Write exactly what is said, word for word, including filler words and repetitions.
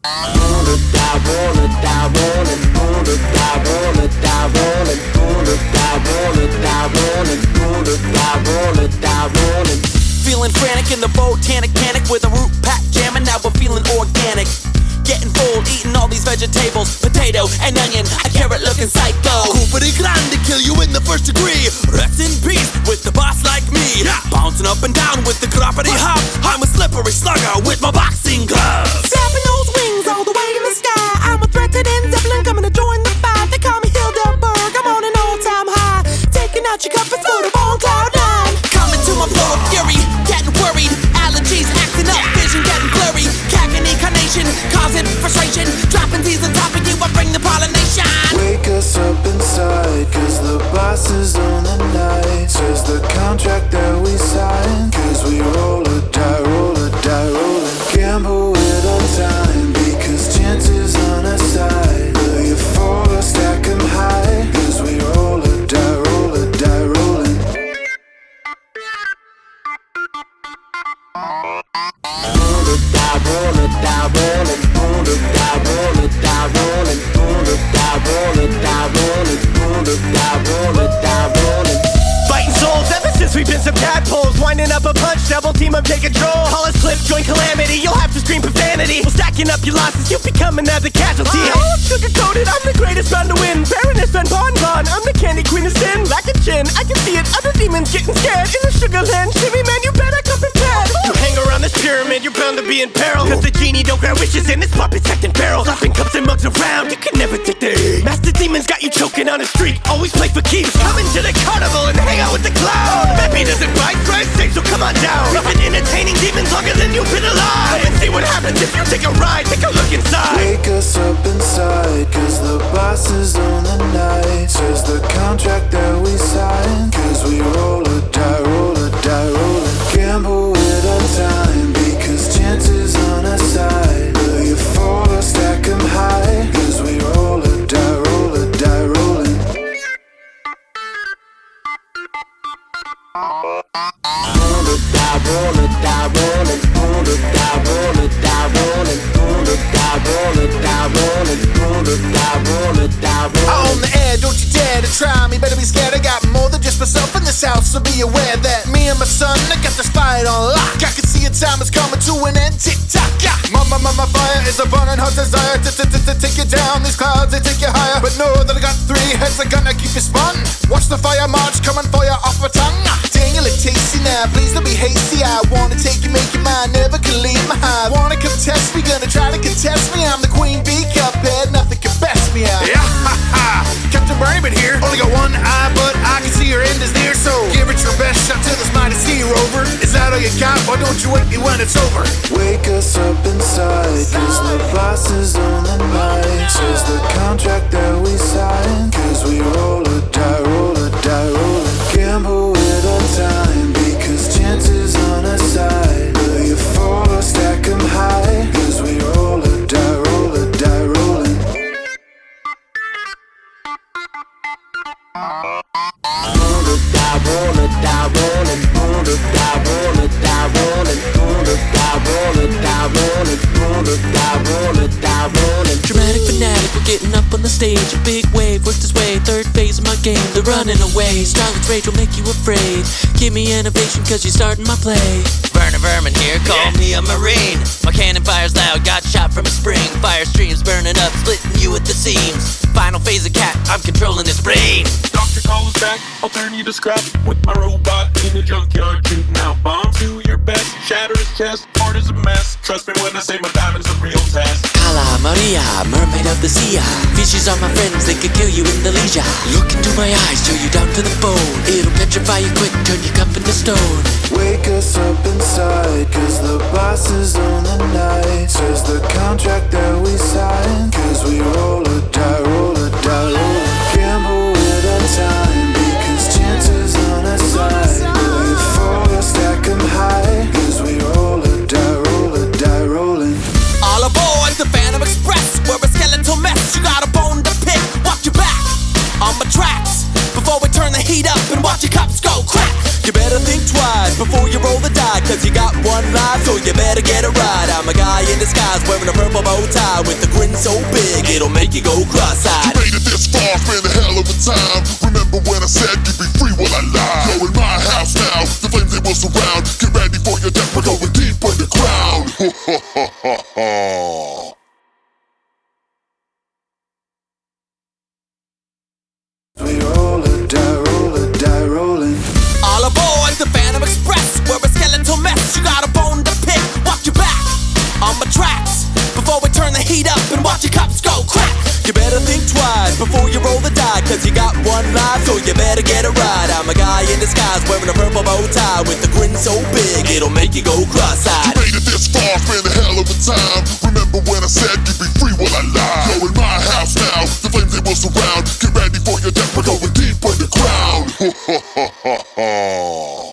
Roll it, die, roll it, die, roll it, roll it, die, roll it, die, roll it, roll it, die, roll it, die, roll it, roll it, die, roll it, die, roll it. Feeling frantic in the botanic panic with a root pack jamming. Now we're feeling organic. Getting full, eating all these vegetables, potato and onion, a carrot looking psycho. Coopery grande, kill you in the first degree. Rest in peace with the boss like me. Yeah. Bouncing up and down with the croppity hop. I'm a slippery slugger with my boxing gloves. Tapping those wings all the way in the sky. I'm a threat to them Zeppelin coming to join the fight. They call me Hildeberg, I'm on an all-time high. Taking out your compass for the ball cloud nine. Coming to my flow of fury, getting worried. Allergies acting up, vision getting blurry. Cackling carnation, causing frustration. Dropping D's on top of you, I bring the pollination. Wake us up inside, cause the boss is on the night. Says the contract that we signed, cause we roll or die, roll or die, roll and gamble with our time. Because chances on our side, will you fall or stack them high? Cause we roll or die, roll or die, rolling. Roll it, die, roll it, die, roll it, roll it, die, roll it, die, roll it, roll it, die, roll it, die, roll it, roll it, die, roll it, die, roll it. Fighting souls ever since we've been some tadpoles. Winding up a punch, double team up, take control. Call us clip, join calamity, you'll have to scream profanity. Well, stacking up your losses, you'll be coming as a casualty. Oh, sugar-coated, I'm the greatest round to win. Baroness and bonbon, I'm the candy queen of sin. Lack a chin, I can see it, other demons getting scared. In the sugar land, shimmy man, you better come prepared. You hang around this pyramid, you're bound to be in peril. Cause the genie don't grant wishes and this puppet's acting feral. Slapping cups and mugs around, you can never take the aim. Master demons got you choking on a streak, always play for keeps. Coming to the carnival and hang out with the clown. Peppy doesn't bite, Christ sake, so come on down. We've been entertaining demons longer than you've been alive. Come and see what happens if you take a ride, take a look inside. Wake us up inside, cause the boss is on the night. Says the contract that we signed, cause we roll or die, roll or die, roll and gamble with our time. Because chances on our side, will you fall or stack them high? Cause we roll or die, roll or die, rolling. Roll it, die, roll it, die, roll it, roll it, die, roll it, die, roll it, roll it, die, roll it, die, roll it, roll it, die, roll it, die, roll it. On the air, don't you dare to try me, better be scared. I got more than just myself in this house, so be aware that me and my son, I got the spite on lock. I can see your time is coming to an end, tick tock. Yeah. My, my, my, my fire is a burning hot desire to, to, to, to take you down. These clouds, they take you higher, but know that I got three heads that gonna keep you spun. Watch the fire march coming for you off my tongue. Dang, you look tasty now, please don't be hasty. I wanna take you, make you mine, never can leave my hive. Wanna contest me, gonna try to contest me. I'm the queen bee, cuphead, nothing can best me out. Yeah, ha ha, Captain Brayman here. Only got one eye, but I can see your end is near. So give it your best shot to this mighty sea rover. Is that all you got? Why don't you wake me when it's over? Wake us up inside, cause the boss is on the night. Says the contract that we signed, cause we roll or die, roll or die, roll and gamble with our time. Because chances on our side, will you fall or stack them high? Cause we roll or die, roll or die, rolling. Roll it, die, roll it, die, roll it, roll it, die, roll it, die, roll it, roll it, die, roll it, die, roll it, roll it, die, roll it, die, roll it. Dramatic fanatic, we're getting up on the stage. A big wave works its way, third phase of my game. They're running away, strongest rage will make you afraid. Give me innovation cause you're starting my play. Burner Vermin here, call me a marine. My cannon fires loud, got shot from a spring. Fire streams burning up, splitting you at the seams. Final phase of cat, I'm controlling his brain. Doctor calls back, I'll turn you to scrap with my robot in the junkyard, shooting out bombs. Do your best, shatter his chest, heart is a mess. Trust me when I say my diamond's a real test. Kala Maria, mermaid of the sea. Fishes are my friends, they could kill you in the leisure. Look into my eyes, chill you down to the bone. It'll petrify you quick, turn your cup into stone. Wake us up inside, cause the boss is on the night. Says the contract that we signed, cause we roll or die, roll or die, roll and gamble with our time. Because chances on our side, will you fall or stack them high? Cause we roll or die, roll or die, rolling. All aboard the Phantom Express, we're a skeletal mess. You got a bone to pick, watch your back on my tracks before we turn the heat up and watch your cups go crack. You better think twice before you roll the die, cause you got one life, so you better get it right. I'm a guy in disguise wearing a purple bow tie with a grin so big it'll make you go cross-eyed. You made it this far, it's been a hell of a time. Remember when I said you'd be free while I lie? You're in my house now, the flames they will surround. Get ready for your death, we're going deep underground. We roll or die, roll or die, rolling. All aboard the Phantom Express, we're a skeletal mess. You got a bone to pick, watch your back on my tracks before we turn the heat up and watch your cups go crack. You better think twice before you roll the die, cause you got one life, so you better get it right. I'm a guy in disguise wearing a purple bow tie with a grin so big it'll make you go cross-eyed. You made it this far, it's been a hell of a time. Remember when I said you'd be free while I lie? You're in my house now, the flames they will surround. Get ready for your death, we're going deep underground.